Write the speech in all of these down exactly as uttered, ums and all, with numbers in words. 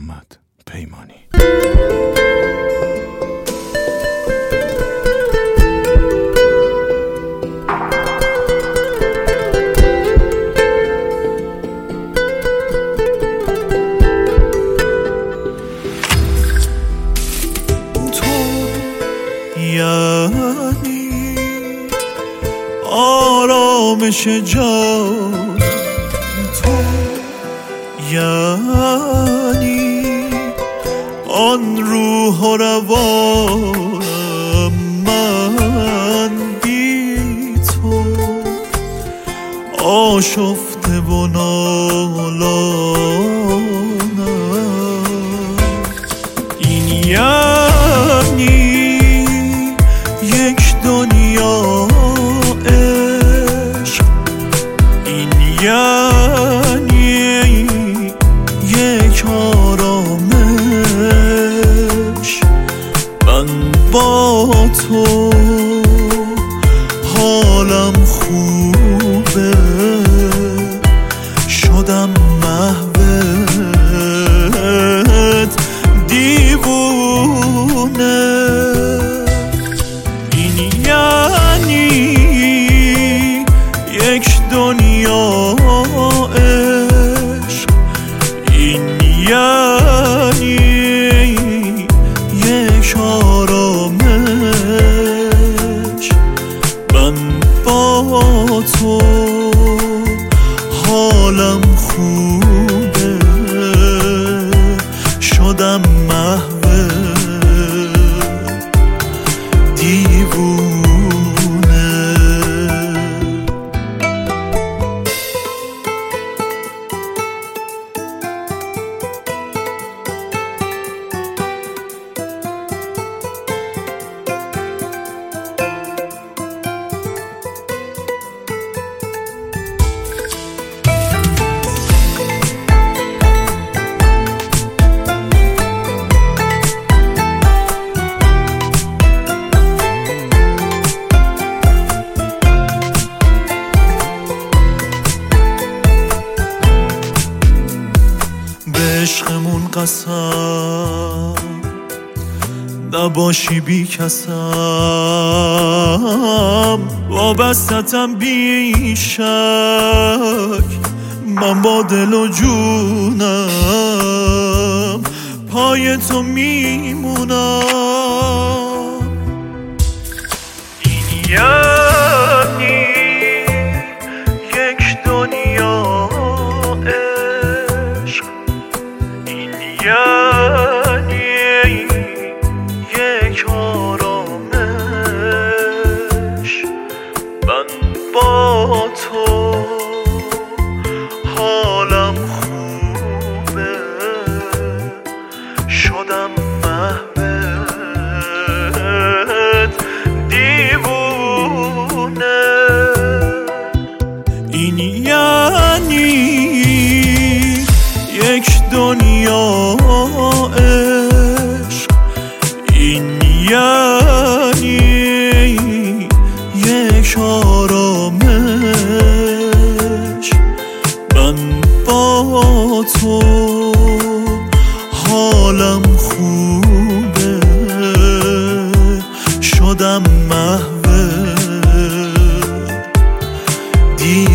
محمد پیمانی. یعنی آرامش جان تو، یعنی آن روح و روانم من بی تو، آشفته و نالانم. این یعنی یک دنیا عشق، این یعنی یک آرامش. من با تو حالم خوبه، شدم محوت دیوونه. یک دنیا عشق، این یعنی یک آرامش. من با تو حالم خوبه، شدم محوت دیوونه. عشقمون قسم نباشی بی کسم، وابستم بی شک، من با دل و جونم پای تو میمونم. این یعنی یک دنیا عشق، یعنی یک آرامش. من با تو حالم خوبه، شدم محوت دیوونه. این یعنی یک دنیا عشق، این یعنی یک آرامش. من با تو حالم خوبه، شدم محوت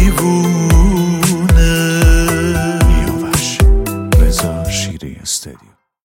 دیوونه. رضا شیری استودیو.